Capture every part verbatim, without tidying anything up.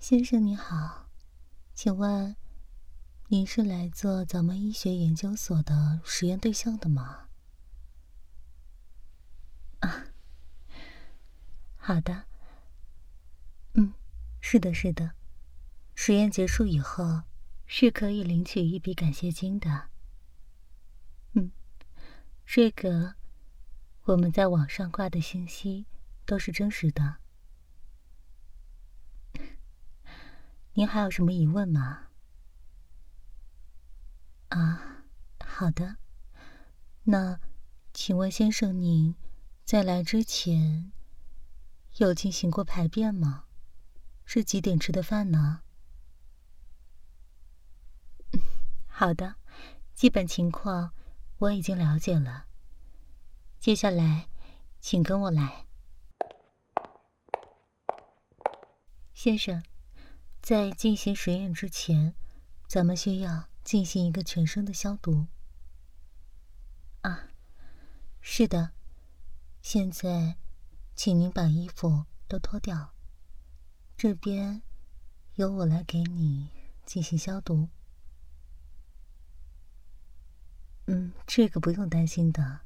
先生你好，请问您是来做咱们医学研究所的实验对象的吗？啊，好的。嗯，是的，是的。实验结束以后，是可以领取一笔感谢金的。嗯，这个我们在网上挂的信息都是真实的。您还有什么疑问吗？啊，好的。那请问先生您在来之前有进行过排便吗？是几点吃的饭呢？好的，基本情况我已经了解了。接下来请跟我来。先生，在进行实验之前，咱们需要进行一个全身的消毒。啊，是的。现在请您把衣服都脱掉，这边由我来给你进行消毒。嗯，这个不用担心的。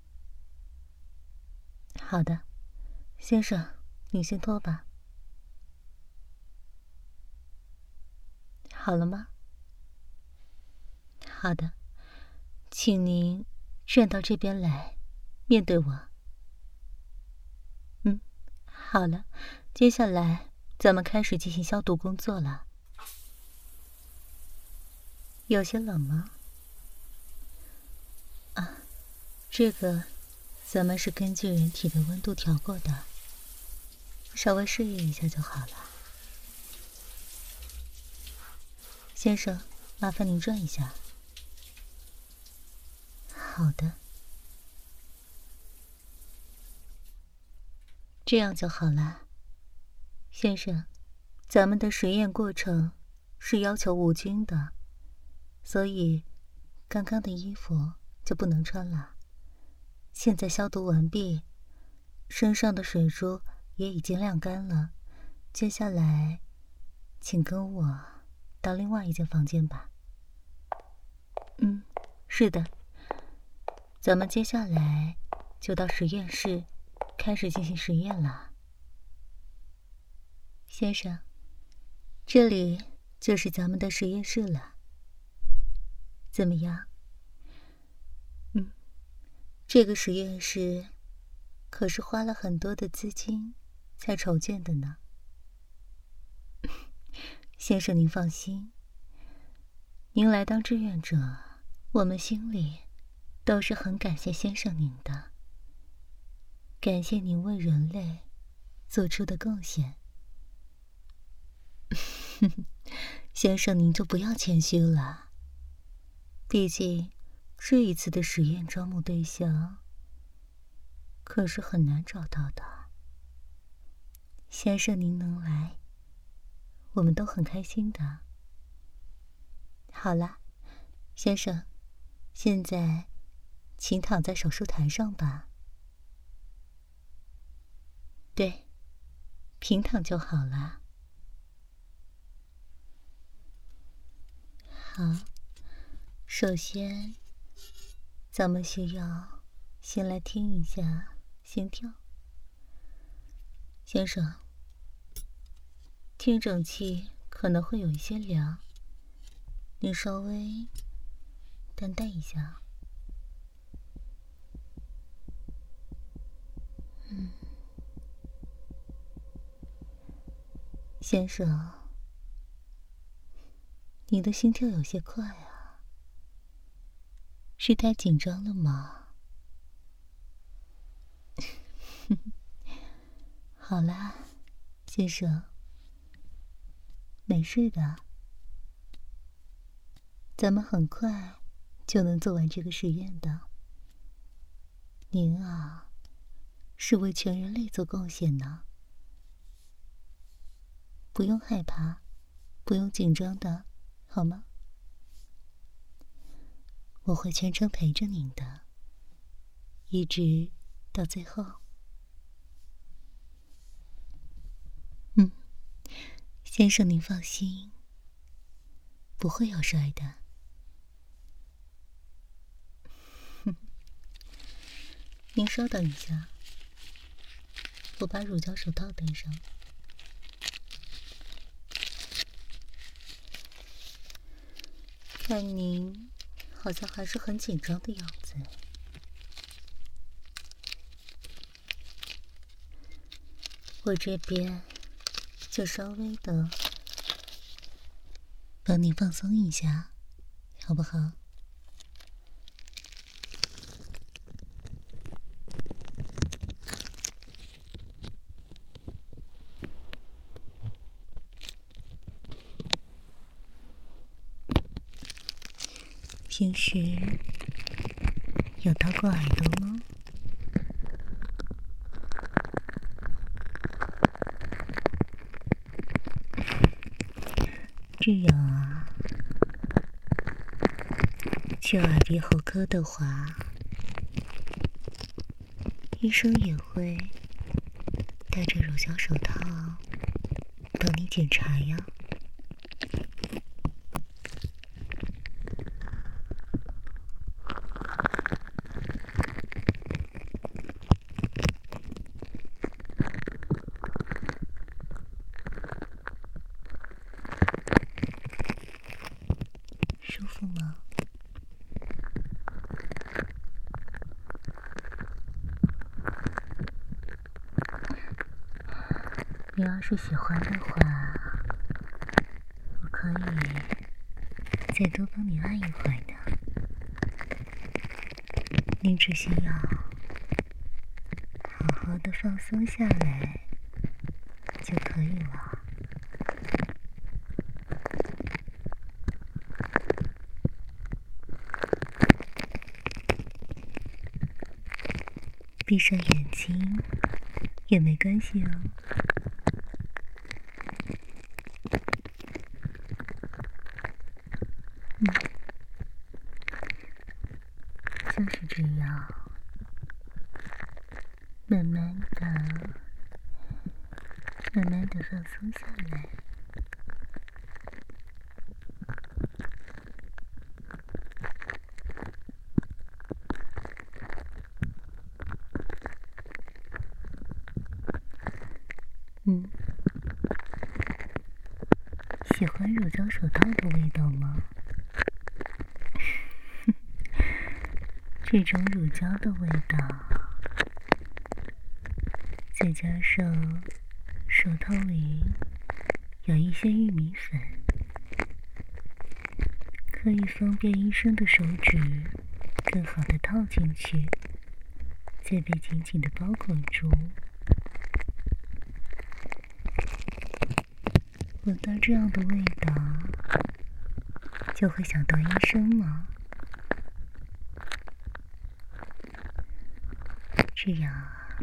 好的，先生，你先脱吧。好了吗？好的，请您站到这边来，面对我。嗯，好了，接下来咱们开始进行消毒工作了。有些冷吗？啊，这个咱们是根据人体的温度调过的，稍微适应一下就好了。先生，麻烦您转一下。好的，这样就好了。先生，咱们的实验过程是要求无菌的，所以刚刚的衣服就不能穿了。现在消毒完毕，身上的水珠也已经晾干了。接下来，请跟我到另外一间房间吧。嗯，是的。咱们接下来就到实验室开始进行实验了。先生，这里就是咱们的实验室了。怎么样？嗯，这个实验室可是花了很多的资金才筹建的呢。先生您放心，您来当志愿者，我们心里都是很感谢先生您的，感谢您为人类做出的贡献。先生您就不要谦虚了，毕竟这一次的实验招募对象可是很难找到的。先生您能来，我们都很开心的。好了，先生，现在请躺在手术台上吧。对，平躺就好了。好，首先咱们需要先来听一下心跳。先生，听诊器可能会有一些凉，你稍微担待一下。嗯，先生，你的心跳有些快啊，是太紧张了吗？好啦，先生，没事的，咱们很快就能做完这个实验的。您啊，是为全人类做贡献呢，不用害怕，不用紧张的，好吗？我会全程陪着您的，一直到最后。嗯， 先生您放心，不会有摔的。您稍等一下，我把乳胶手套戴上。看您好像还是很紧张的样子。我这边就稍微的帮你放松一下，好不好？平时有掏过耳朵吗？这样啊，去耳鼻喉科的话，医生也会戴着乳胶手套帮你检查呀。舒服吗？你要是喜欢的话，我可以再多帮你按一会儿的。你只需要好好的放松下来就可以了。闭上眼睛也没关系哦。嗯，就是这样，慢慢的、慢慢的放松下来。嗯，喜欢乳胶手套的味道吗？这种乳胶的味道，再加上手套里有一些玉米粉，可以方便医生的手指更好的套进去，再被紧紧的包裹住。闻到这样的味道，就会想到医生吗？这样啊，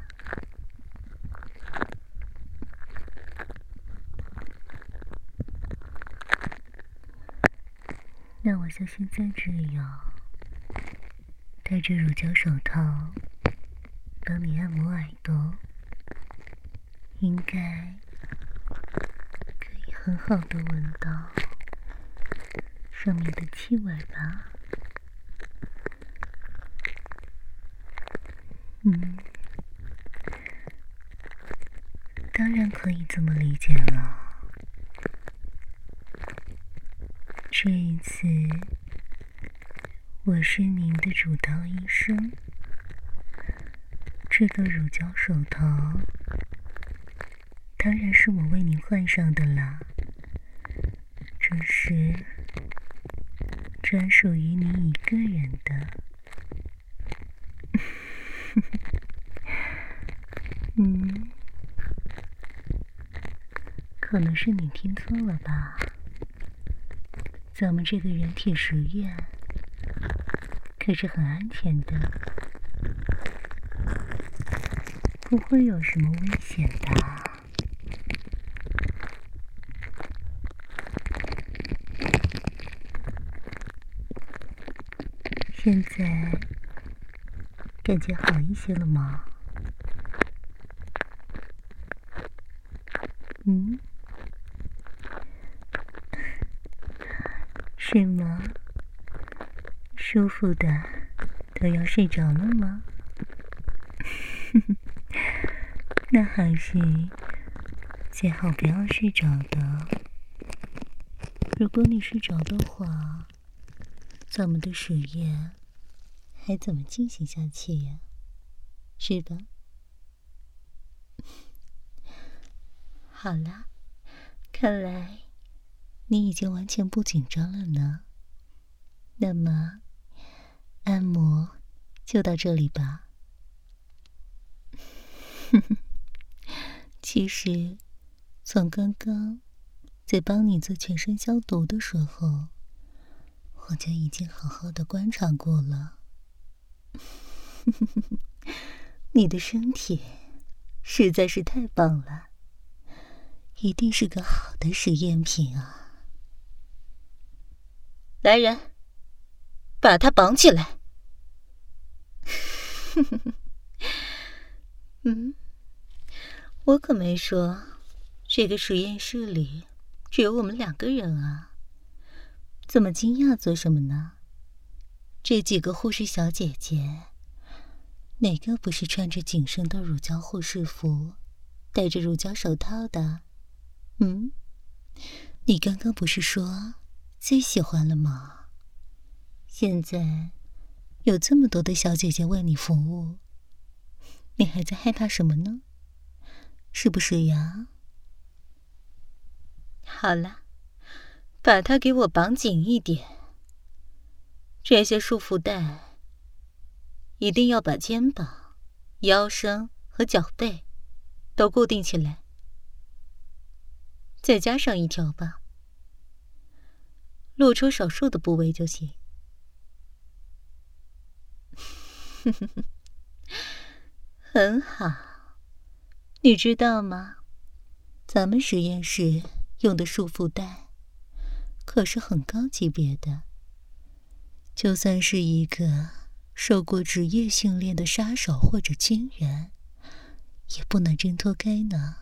那我就现在这样，戴着乳胶手套帮你按摩耳朵，应该可以很好的闻到上面的气味吧。嗯，当然可以这么理解了。这一次我是您的主刀医生，这个乳胶手套当然是我为您换上的啦，这是专属于你一个人的。嗯，可能是你听错了吧？咱们这个人体实验可是很安全的，不会有什么危险的。现在感觉好一些了吗？嗯， 是吗？舒服的都要睡着了吗？那还是最好不要睡着的。如果你睡着的话，咱们的实验还怎么进行下去呀？是吧？好啦，看来你已经完全不紧张了呢。那么，按摩就到这里吧。其实，从刚刚在帮你做全身消毒的时候，我就已经好好的观察过了。你的身体实在是太棒了，一定是个好的实验品啊！来人，把他绑起来！嗯，我可没说这个实验室里只有我们两个人啊。怎么惊讶做什么呢？这几个护士小姐姐，哪个不是穿着紧身的乳胶护士服，戴着乳胶手套的？嗯，你刚刚不是说最喜欢了吗？现在有这么多的小姐姐为你服务，你还在害怕什么呢？是不是呀？好了，把它给我绑紧一点。这些束缚带一定要把肩膀、腰身和脚背都固定起来，再加上一条吧，露出少数的部位就行。很好，你知道吗？咱们实验室用的束缚带可是很高级别的，就算是一个受过职业训练的杀手或者军人，也不能挣脱开呢。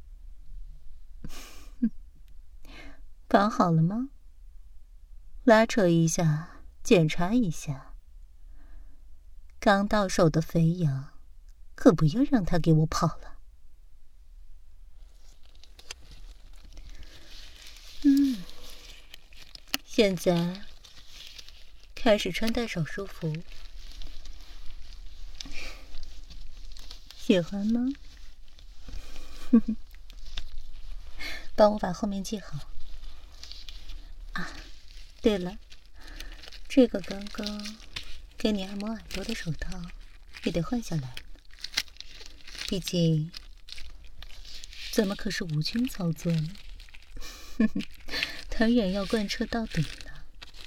绑好了吗？拉扯一下，检查一下。刚到手的肥羊，可不要让他给我跑了。嗯，现在开始穿戴手术服，喜欢吗？帮我把后面系好。啊，对了，这个刚刚给你按摩耳朵的手套也得换下来，毕竟咱们可是无菌操作呢。当然要贯彻到底了。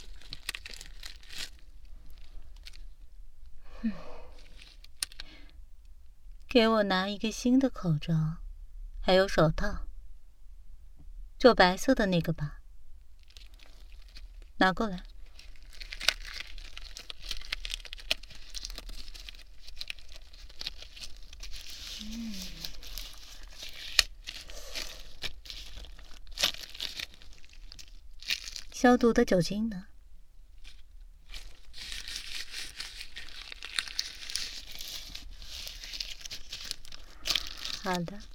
嗯，给我拿一个新的口罩，还有手套，就白色的那个吧。拿过来。嗯，消毒的酒精呢？好的，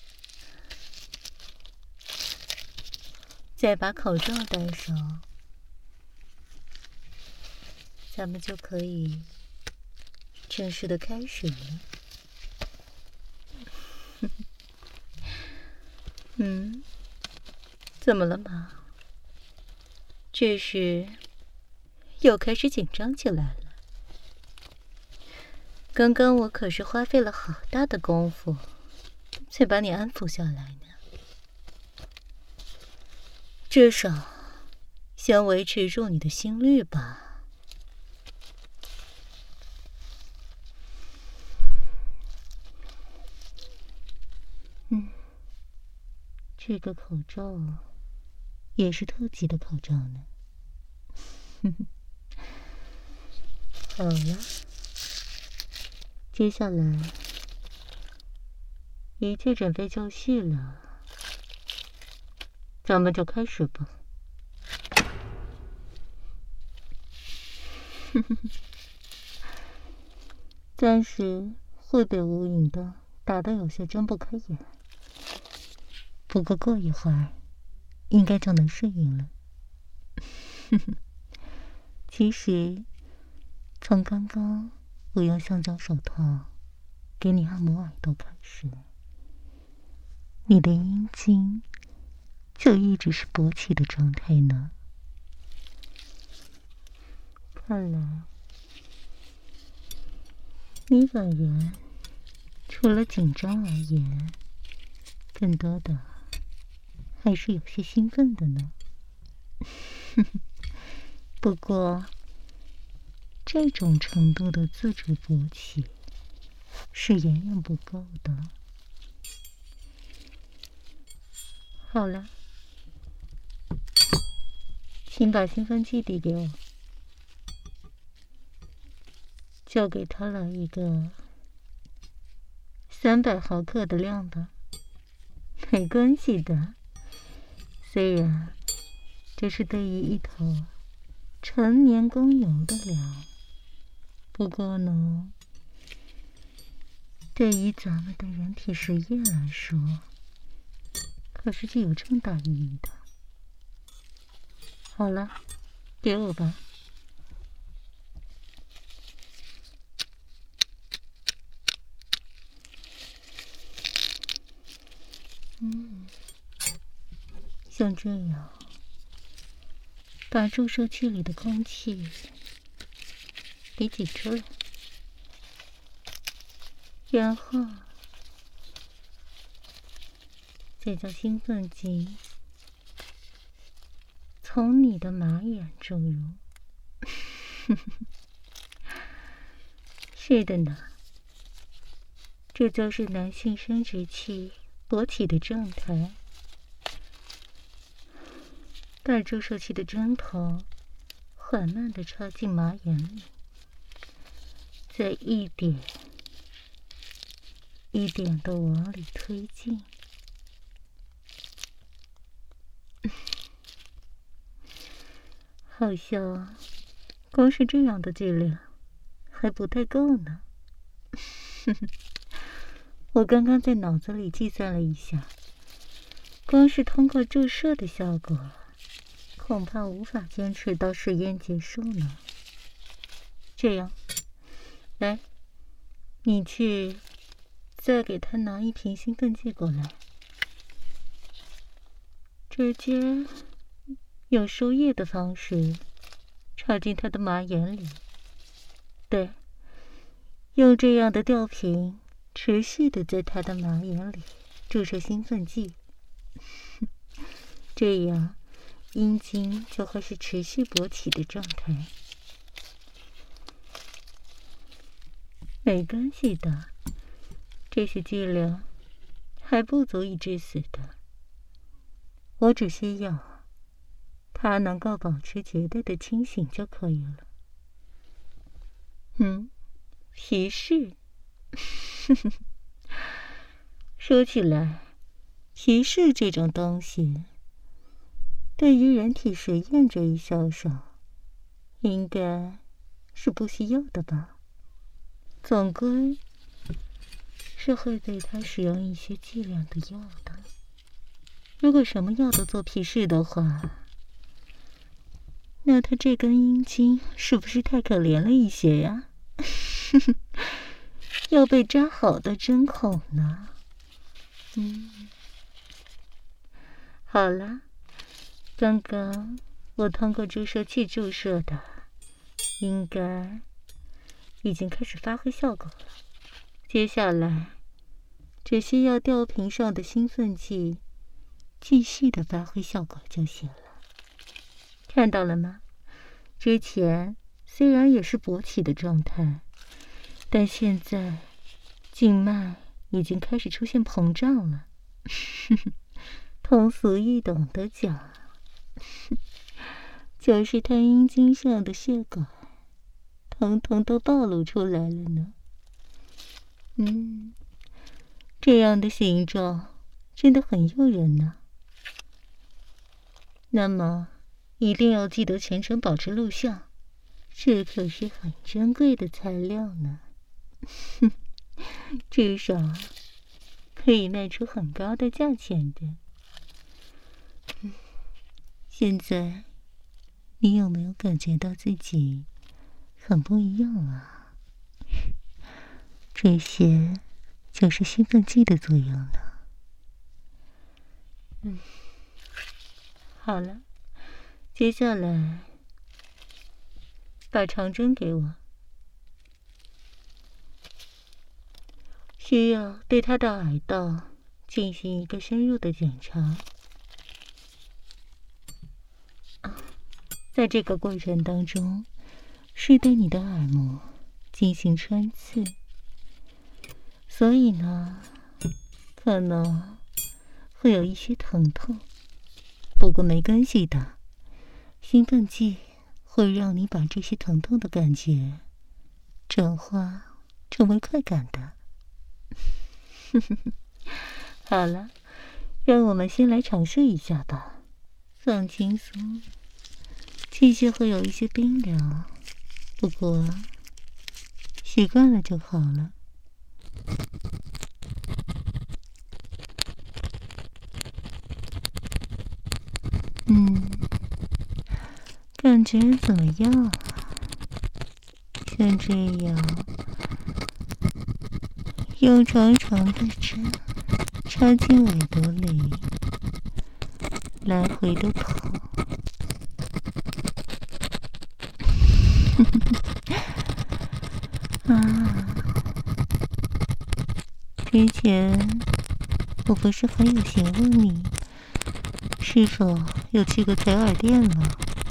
再把口罩戴上，咱们就可以正式的开始了。嗯，怎么了嘛？这时又开始紧张起来了。刚刚我可是花费了好大的功夫才把你安抚下来呢。至少先维持住你的心率吧。嗯，这个口罩也是特级的口罩呢。好了，接下来一切准备就绪了，咱们就开始吧。 暂时会被无影的打得有些睁不开眼，不过过一会儿应该就能适应了。其实从刚刚我用橡胶手套给你按摩耳朵开始，你的阴茎就一直是勃起的状态呢。看来你本人除了紧张而言，更多的还是有些兴奋的呢。不过这种程度的自主勃起是远远不够的。好了，请把兴奋剂递给我，就给他来一个三百毫克的量吧。没关系的，虽然这是对于一头成年公牛的量，不过呢，对于咱们的人体实验来说，可是具有重大意义的。好了，给我吧。嗯，像这样，把注射器里的空气给挤出来，然后再将兴奋剂从你的马眼注入。是的呢，这就是男性生殖器勃起的状态。把注射器的针头缓慢地插进马眼里，再一点一点地往里推进。好像光是这样的剂量还不太够呢。我刚刚在脑子里计算了一下，光是通过注射的效果，恐怕无法坚持到实验结束呢。这样，来，你去再给他拿一瓶兴奋剂过来，直接用输液的方式插进他的马眼里。对，用这样的吊瓶持续的在他的马眼里注射兴奋剂，这样阴茎就会是持续勃起的状态。没关系的，这些剂量还不足以致死的，我只需要他能够保持绝对的清醒就可以了。嗯，皮试。说起来，皮试这种东西，对于人体实验这一小手，应该是不需要的吧？总归是会对他使用一些剂量的药的。如果什么药都做皮试的话，那他这根阴茎是不是太可怜了一些呀？要被扎好的针孔呢。嗯，好了，刚刚我通过注射器注射的，应该已经开始发挥效果了。接下来只需要吊瓶上的兴奋剂继续的发挥效果就行了。看到了吗？之前虽然也是勃起的状态，但现在静脉已经开始出现膨胀了。通俗易懂的讲，就是他阴茎上的血管统统都暴露出来了呢。嗯，这样的形状真的很诱人呢。那么一定要记得全程保持录像， 这可是很珍贵的材料呢，哼，至少可以卖出很高的价钱的。嗯，现在你有没有感觉到自己很不一样啊？这些就是兴奋剂的作用呢。嗯，好了，接下来把长针给我，需要对他的耳道进行一个深入的检查。在这个过程当中，是对你的耳膜进行穿刺，所以呢，可能会有一些疼痛，不过没关系的，兴奋剂会让你把这些疼痛的感觉转化成为快感的。好了，让我们先来尝试一下吧，放轻松。器械会有一些冰凉，不过习惯了就好了。嗯，感觉怎么样啊？像这样，用长长的针插进耳朵里，来回的跑。啊，之前我不是很有闲问你，是否有去过采耳店吗？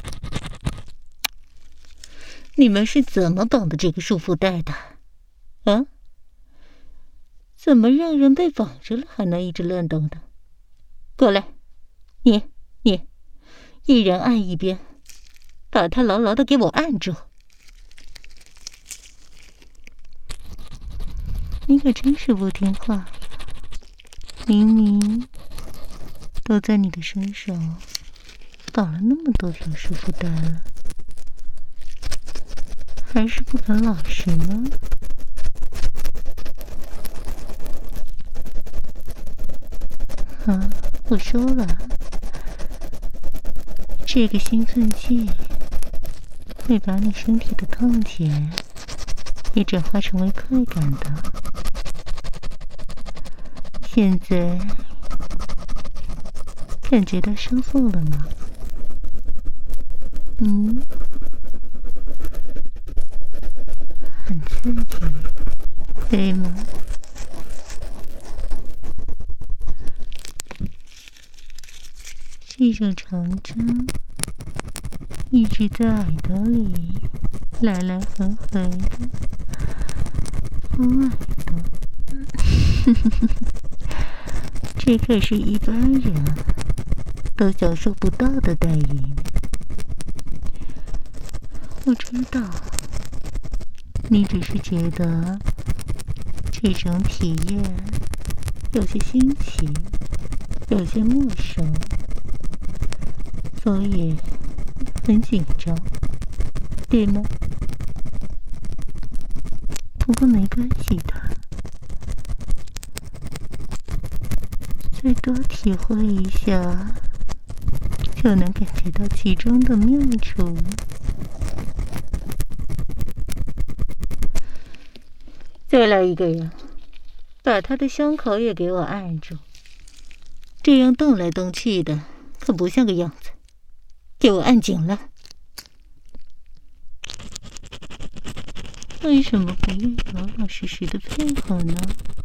你们是怎么绑的这个束缚带的？啊？怎么让人被绑着了还能一直乱动的？过来，你你，一人按一边，把他牢牢的给我按住。你可真是不听话呀！明明都在你的身上绑了那么多条束缚带了，还是不肯老实呢？啊，我说了，这个兴奋剂会把你身体的痛觉也转化成为快感的。现在感觉到收腹了吗？嗯，很刺激，对吗？这种长针一直在耳朵里来来回回的摸耳朵，这可是一般人都享受不到的待遇呢。我知道，你只是觉得这种体验有些新奇，有些陌生，所以很紧张，对吗？不过没关系的，再多体会一下，就能感觉到其中的妙处。再来一个人，把他的胸口也给我按住，这样动来动去的，可不像个样子。给我按紧了。为什么不愿意老老实实的配合呢？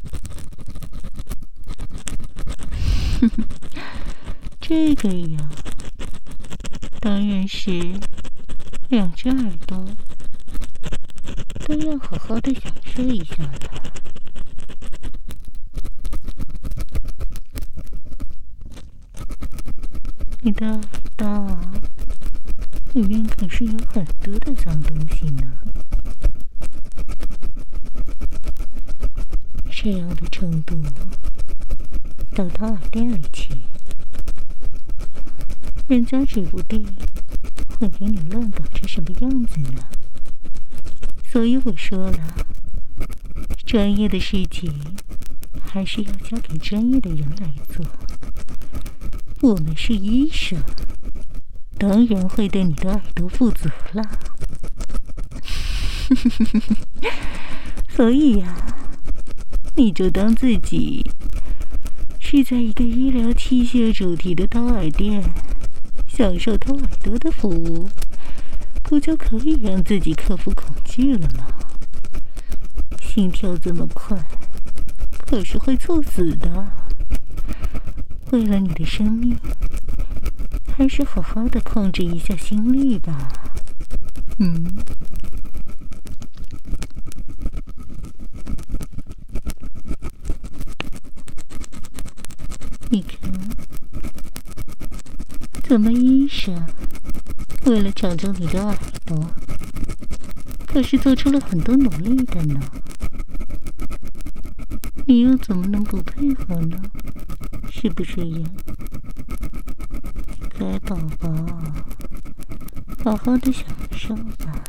哼哼，这个呀，当然是两只耳朵都要好好的享受一下了。你的耳道里面可是有很多的脏东西呢。这样的程度，到他耳店里去，人家指不定会给你乱搞成什么样子呢。 所以我说了，专业的事情还是要交给专业的人来做。我们是医生，当然会对你的耳朵负责啦。所以呀、啊，你就当自己是在一个医疗器械主题的掏耳店，享受掏耳朵的服务，不就可以让自己克服恐惧了吗？心跳这么快，可是会猝死的。为了你的生命，还是好好的控制一下心率吧。嗯。你看，咱们医生为了长着你的耳朵，可是做出了很多努力的呢。你又怎么能不配合呢？是不是呀？乖宝宝，好好的享受吧。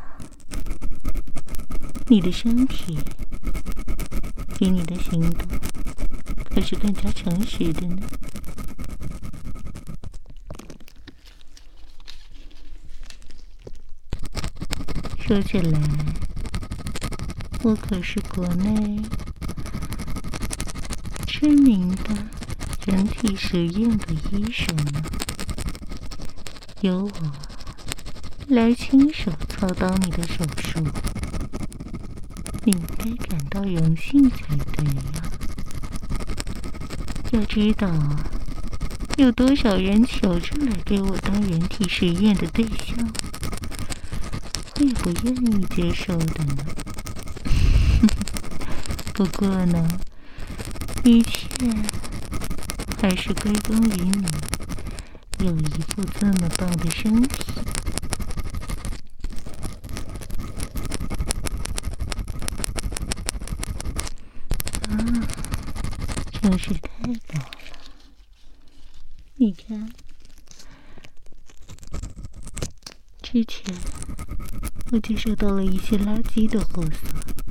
你的身体比你的行动可是更加诚实的呢。说起来，我可是国内知名的人体实验的医生呢，由我来亲手操刀你的手术，你应该感到荣幸才对呀。要知道，有多少人求着来给我当人体实验的对象，我也不愿意接受的呢。不过呢，一切还是归功于你有一副这么棒的身体。啊，真是太棒了！你看，之前我接收到了一些垃圾的货色，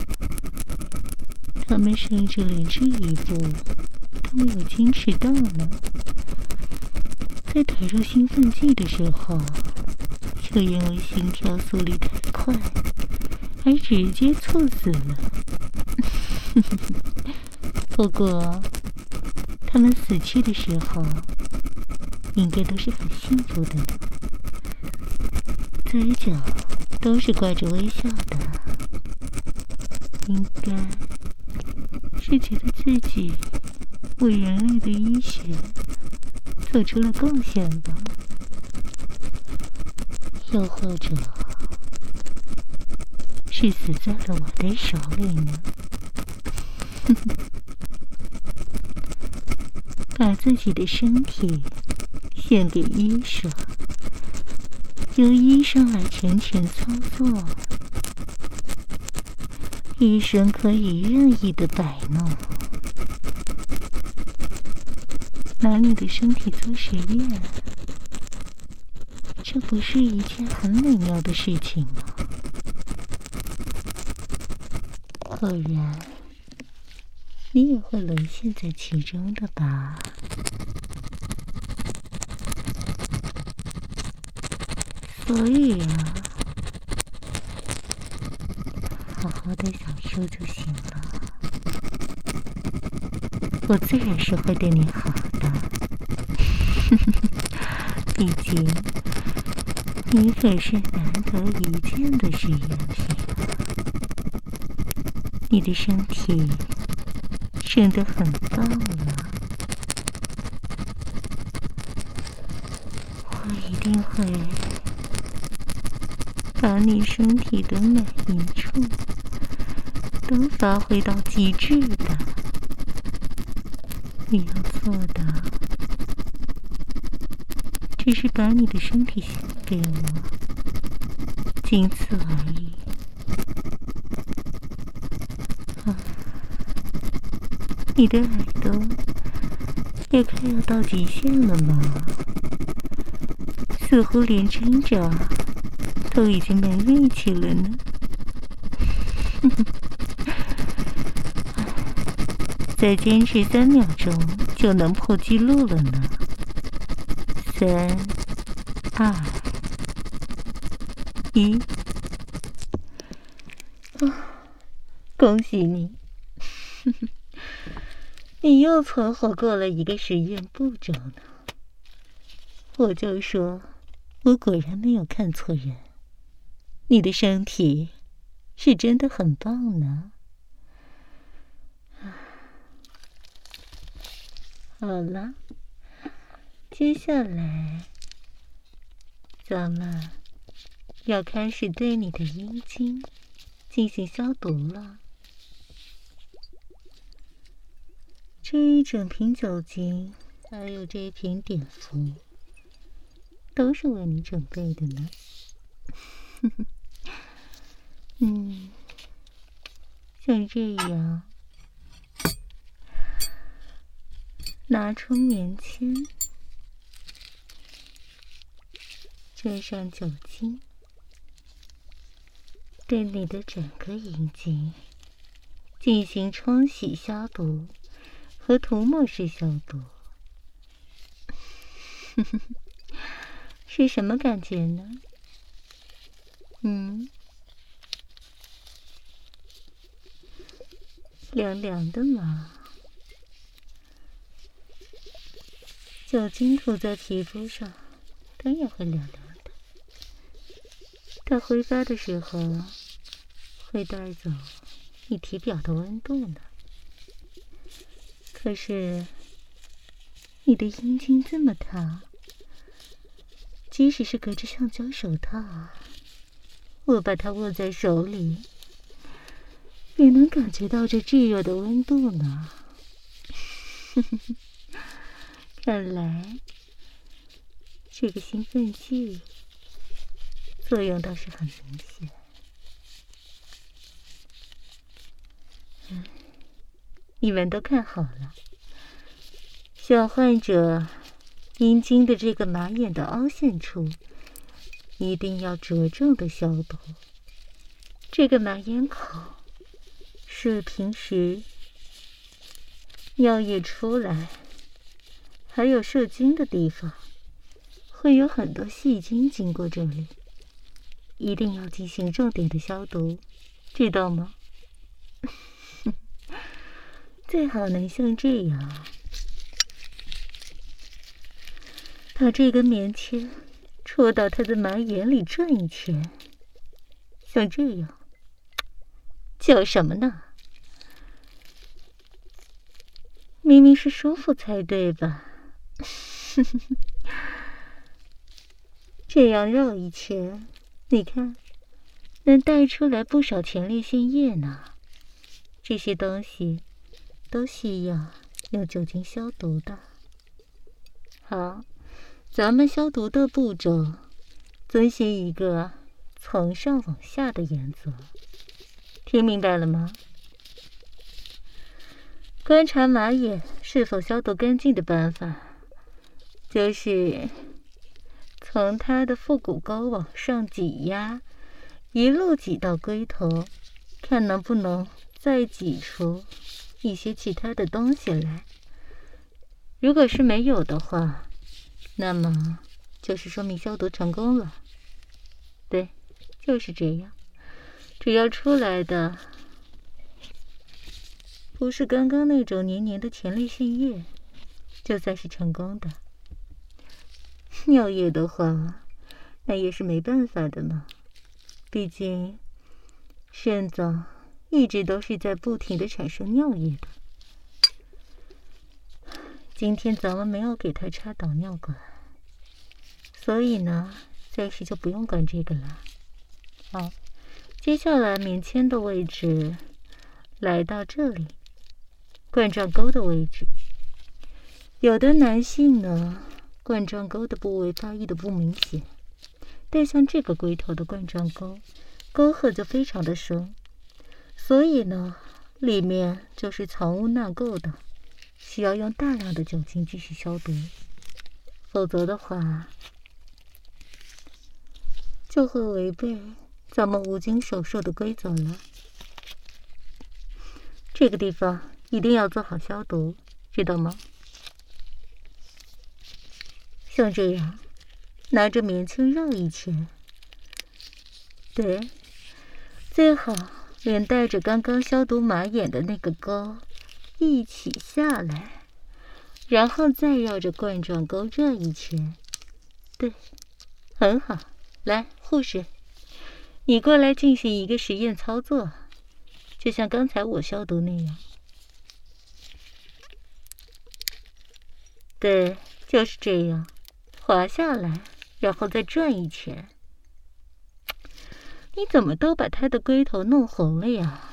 他们甚至连这一步都没有坚持到呢。在打入兴奋剂的时候，就因为心跳速率太快，而直接猝死了。不过，他们死去的时候，应该都是很幸福的呢，嘴角都是挂着微笑的，应该是觉得自己为人类的医学做出了贡献吧，又或者是死在了我的手里呢。把自己的身体献给医生，由医生来全权操作，医生可以任意的摆弄，拿你的身体做实验，这不是一件很美妙的事情吗？果然，你也会沦陷在其中的吧？所以啊，好好的享受就行了。我自然是会对你好的，毕竟你可是难得一见的实验品，你的身体真的很棒了，我一定会把你身体的每一处都发挥到极致的。你要做的只是把你的身体献给我，仅此而已。啊，你的耳朵也快要到极限了吗？似乎连挣扎都已经没力气了呢。 再坚持三秒钟就能破纪录了呢。三、二、一。啊，恭喜你！你又存活过了一个实验步骤呢。我就说，我果然没有看错人。你的身体是真的很棒呢。好了，接下来咱们要开始对你的阴茎进行消毒了。这一整瓶酒精，还有这一瓶碘伏，都是为你准备的呢。嗯，像这样，拿出棉签，蘸上酒精，对你的整个阴茎进行冲洗消毒和涂抹式消毒。是什么感觉呢？嗯，凉凉的嘛。酒精涂在皮肤上，当然会凉凉的。它挥发的时候，会带走你体表的温度呢。可是，你的阴茎这么大，即使是隔着橡胶手套，我把它握在手里，也能感觉到这炙热的温度呢。看来，这个兴奋剂作用倒是很明显。嗯，你们都看好了，小患者阴茎的这个马眼的凹陷处，一定要着重的消毒。这个马眼口是平时尿液出来还有射精的地方，会有很多细菌经过这里，一定要进行重点的消毒，知道吗？最好能像这样，把这根棉签戳到他的马眼里转一圈，像这样。叫什么呢？明明是舒服才对吧？这样绕一圈，你看，能带出来不少前列腺液呢。这些东西都需要用酒精消毒的。好，咱们消毒的步骤遵循一个从上往下的原则，听明白了吗？观察马眼是否消毒干净的办法，就是从它的腹股沟往上挤压，一路挤到龟头，看能不能再挤出一些其他的东西来。如果是没有的话，那么就是说明消毒成功了。对，就是这样。只要出来的不是刚刚那种黏黏的前列腺液，就算是成功的。尿液的话，那也是没办法的嘛，毕竟肾脏一直都是在不停的产生尿液的。今天咱们没有给他插导尿管，所以呢，暂时就不用管这个了。好，接下来棉签的位置来到这里，冠状沟的位置。有的男性呢，冠状沟的部位发育的不明显，但像这个龟头的冠状沟，沟壑就非常的深，所以呢，里面就是藏污纳垢的，需要用大量的酒精继续消毒，否则的话，就会违背咱们无菌手术的规则了。 这个地方一定要做好消毒，知道吗？像这样，拿着棉签绕一圈。对，最好连带着刚刚消毒马眼的那个沟一起下来，然后再绕着冠状沟转一圈。对，很好。来，护士，你过来进行一个实验操作，就像刚才我消毒那样。对，就是这样，滑下来，然后再转一圈。你怎么都把他的龟头弄红了呀？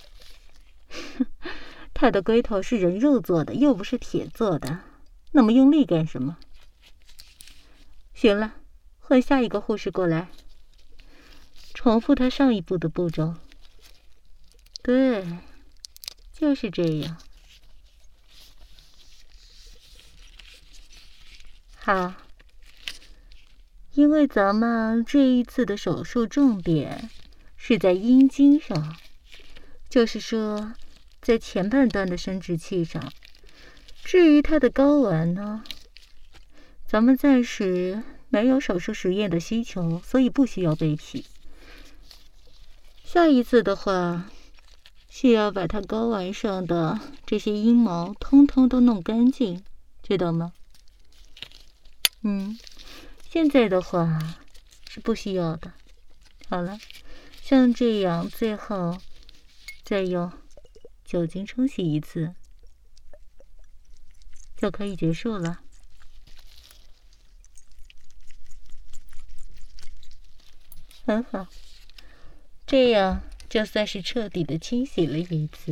他的龟头是人肉做的，又不是铁做的，那么用力干什么？行了，换下一个护士过来，重复他上一步的步骤。对，就是这样。好。因为咱们这一次的手术重点是在阴茎上，就是说在前半段的生殖器上。至于它的睾丸呢，咱们暂时没有手术实验的需求，所以不需要备皮。下一次的话，需要把它睾丸上的这些阴毛通通都弄干净，知道吗？嗯。现在的话是不需要的。好了，像这样，最后再用酒精冲洗一次，就可以结束了。很好，这样就算是彻底的清洗了一次。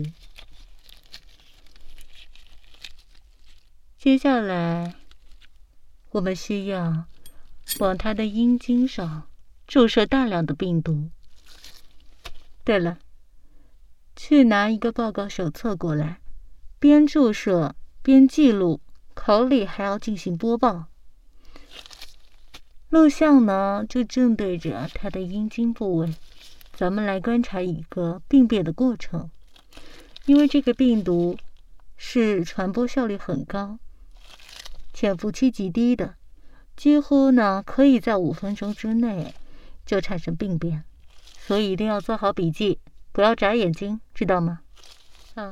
接下来，我们需要往他的阴茎上注射大量的病毒。对了，去拿一个报告手册过来，边注射边记录，口里还要进行播报。录像呢，就正对着他的阴茎部位，咱们来观察一个病变的过程。因为这个病毒是传播效率很高，潜伏期极低的，几乎呢可以在五分钟之内就产生病变，所以一定要做好笔记，不要眨眼睛，知道吗？好，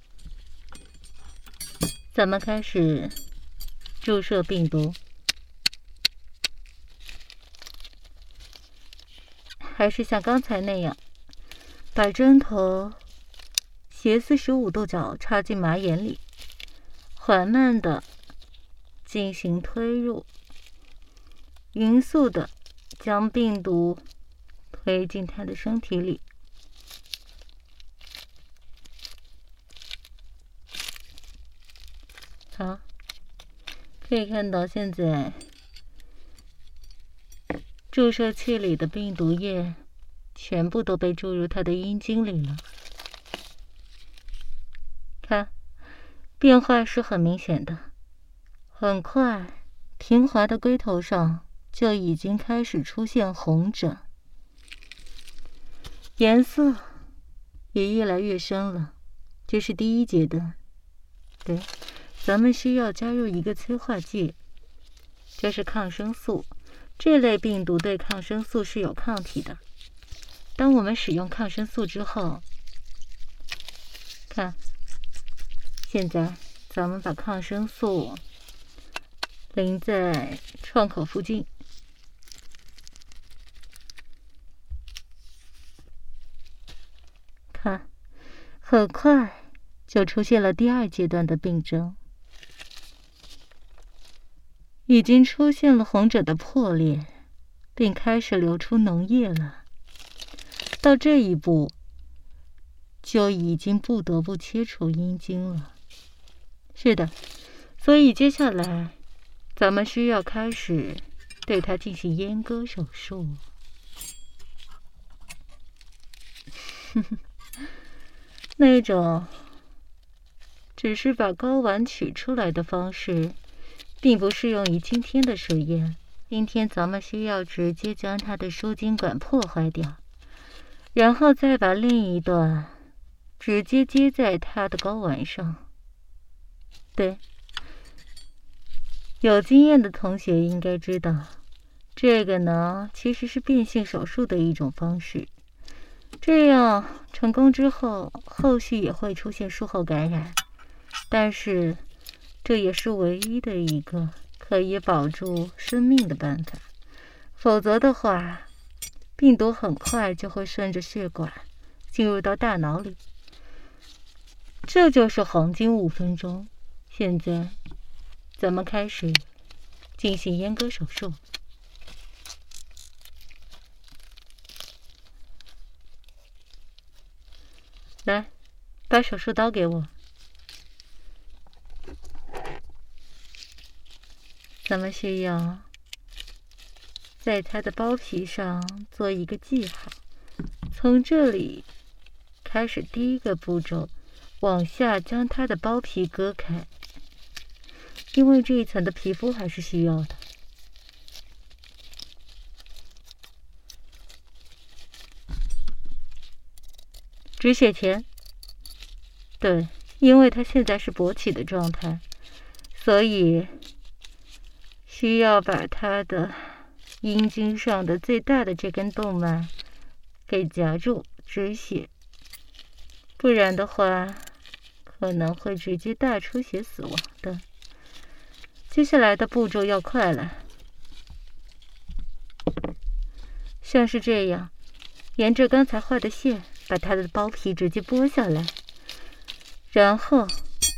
咱们开始注射病毒。还是像刚才那样，把针头斜四十五度角插进马眼里，缓慢的进行推入，匀速的将病毒推进他的身体里。好，可以看到现在注射器里的病毒液全部都被注入他的阴茎里了。看，变化是很明显的，很快平滑的龟头上就已经开始出现红疹，颜色也越来越深了。这是第一阶段。对，咱们需要加入一个催化剂，这是抗生素。这类病毒对抗生素是有抗体的。当我们使用抗生素之后，看，现在咱们把抗生素淋在创口附近，看，很快就出现了第二阶段的病症。已经出现了红疹的破裂，并开始流出脓液了。到这一步，就已经不得不切除阴茎了。是的，所以接下来咱们需要开始对它进行阉割手术。那种只是把睾丸取出来的方式并不适用于今天的实验。今天咱们需要直接将它的输精管破坏掉，然后再把另一段直接接在他的睾丸上。对，有经验的同学应该知道，这个呢其实是变性手术的一种方式。这样成功之后，后续也会出现术后感染，但是这也是唯一的一个可以保住生命的办法。否则的话，病毒很快就会顺着血管进入到大脑里。这就是黄金五分钟。现在咱们开始进行阉割手术。来，把手术刀给我。咱们需要在他的包皮上做一个记号，从这里开始第一个步骤，往下将他的包皮割开，因为这一层的皮肤还是需要的。止血钳。对，因为他现在是勃起的状态，所以需要把他的阴茎上的最大的这根动脉给夹住止血，不然的话可能会直接大出血死亡的。接下来的步骤要快了，像是这样，沿着刚才画的线把他的包皮直接剥下来，然后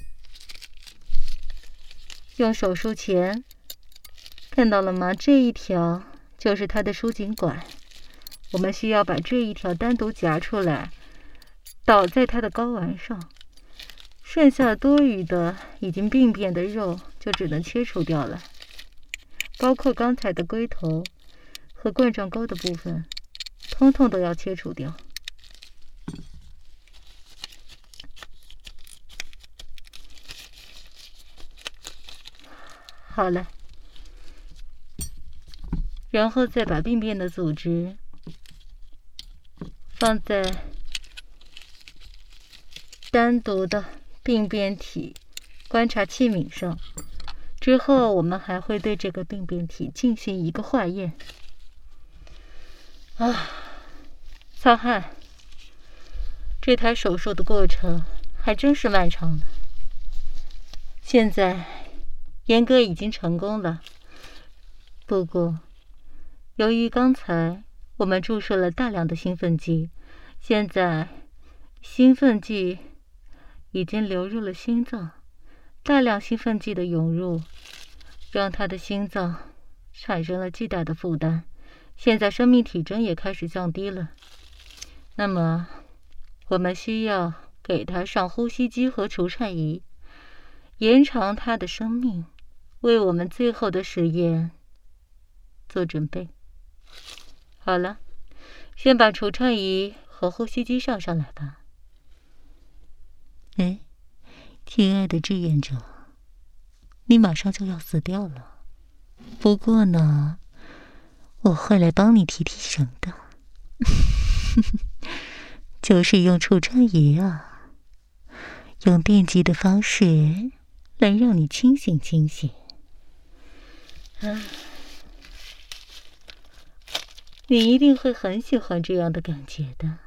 用手术钳，看到了吗？这一条就是他的输精管，我们需要把这一条单独夹出来，倒在他的睾丸上，剩下多余的已经病变的肉就只能切除掉了，包括刚才的龟头和冠状沟的部分，通通都要切除掉。好了，然后再把病变的组织放在单独的病变体观察器皿上，之后我们还会对这个病变体进行一个化验。啊，擦汗，这台手术的过程还真是漫长的。现在阉割已经成功了，不过由于刚才我们注射了大量的兴奋剂，现在兴奋剂已经流入了心脏，大量兴奋剂的涌入让他的心脏产生了巨大的负担，现在生命体征也开始降低了。那么我们需要给他上呼吸机和除颤仪，延长他的生命，为我们最后的实验做准备。好了，先把除颤仪和呼吸机上上来吧。哎，亲爱的志愿者，你马上就要死掉了，不过呢，我会来帮你提提神的。就是用除颤仪啊，用电击的方式来让你清醒清醒。啊，你一定会很喜欢这样的感觉的。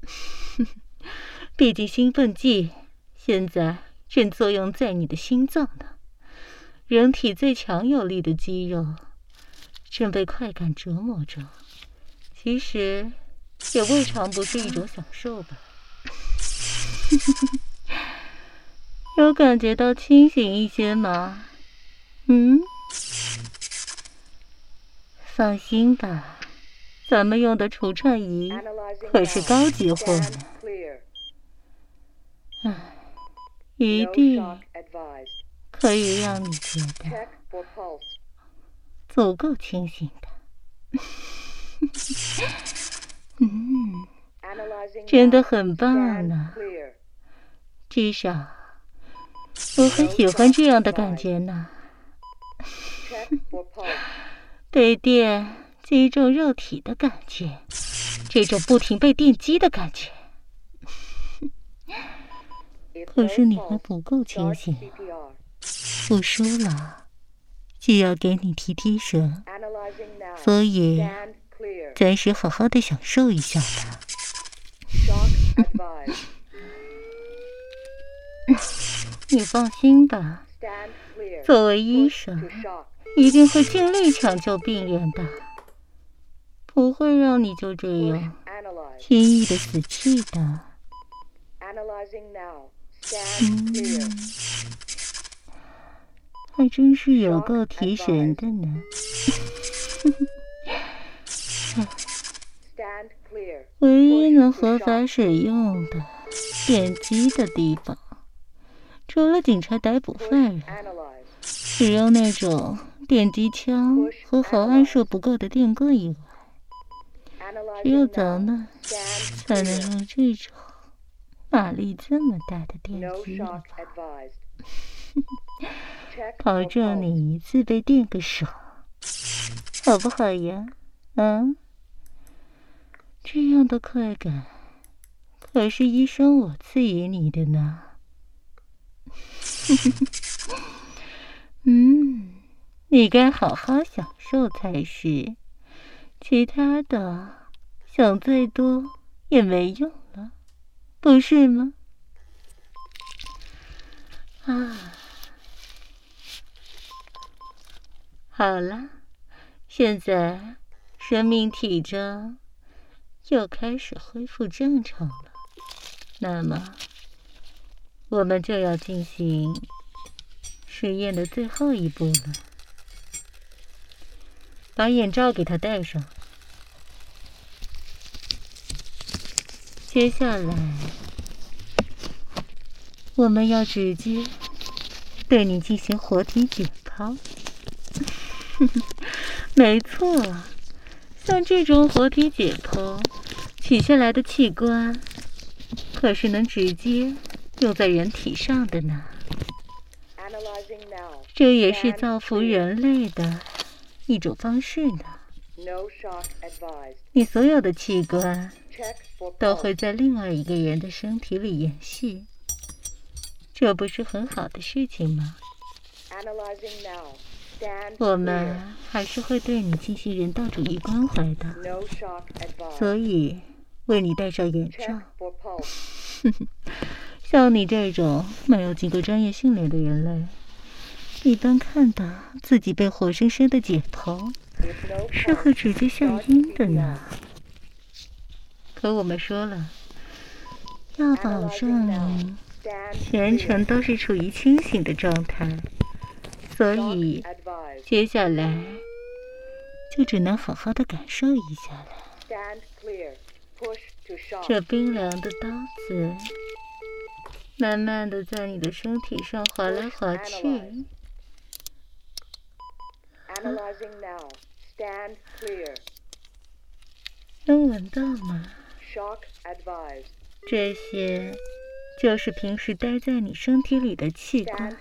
毕竟兴奋剂现在正作用在你的心脏呢，人体最强有力的肌肉正被快感折磨着，其实也未尝不是一种享受吧。有感觉到清醒一些吗？嗯？放心吧，咱们用的除颤仪可是高级货呢。唉，一定可以让你觉得足够清醒的。嗯，真的很棒呢。至少我很喜欢这样的感觉呢。被电击中肉体的感觉，这种不停被电击的感觉。 可是你还不够清醒，不说了就要给你提提神，所以暂时好好的享受一下吧。你放心吧，作为医生，一定会尽力抢救病人的，不会让你就这样轻易的死去的。嗯，还真是有够提神的呢。唯一能合法使用的电击的地方，除了警察逮捕犯人，使用那种电击枪和毫安数不够的电棍以外，只有咱们才能用这种马力这么大的电击了吧？保证你一次被电个爽，好不好呀？嗯，这样的快感可是医生我赐予你的呢。嗯，你该好好享受才是，其他的想再多也没用了，不是吗？啊，好了，现在生命体征又开始恢复正常了，那么我们就要进行实验的最后一步了。把眼罩给他戴上，接下来我们要直接对你进行活体解剖。没错，像这种活体解剖取下来的器官可是能直接用在人体上的呢，这也是造福人类的一种方式呢。你所有的器官都会在另外一个人的身体里延续，这不是很好的事情吗？我们还是会对你进行人道主义关怀的，所以为你戴上眼罩。像你这种没有经过专业训练的人类，一般看到自己被活生生的解剖，是会直接吓晕的呢。可我们说了，要保证你全程都是处于清醒的状态，所以接下来就只能好好的感受一下了。这冰凉的刀子慢慢的在你的身体上划来划去。能闻到吗？这些就是平时待在你身体里的器官，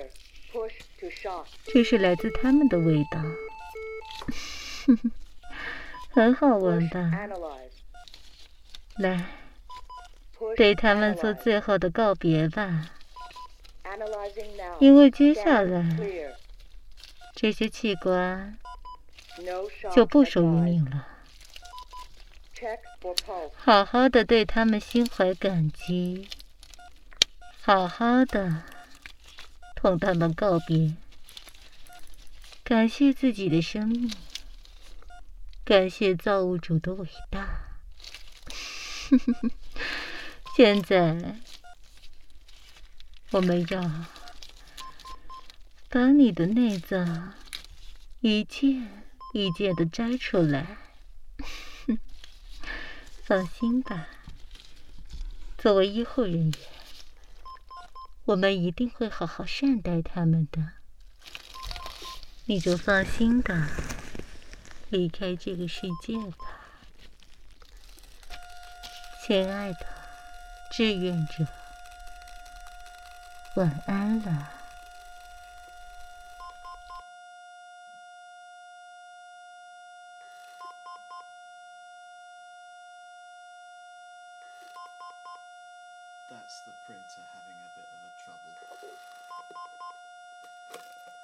这是来自它们的味道。很好闻吧？来，对他们做最后的告别吧，因为接下来这些器官就不属于你了。好好的对他们心怀感激，好好的同他们告别，感谢自己的生命，感谢造物主的伟大。现在我们要把你的内脏一件一件的摘出来。放心吧，作为医护人员，我们一定会好好善待他们的。你就放心的离开这个世界吧，亲爱的志愿者，晚安了。 That's the printer having a bit of a trouble.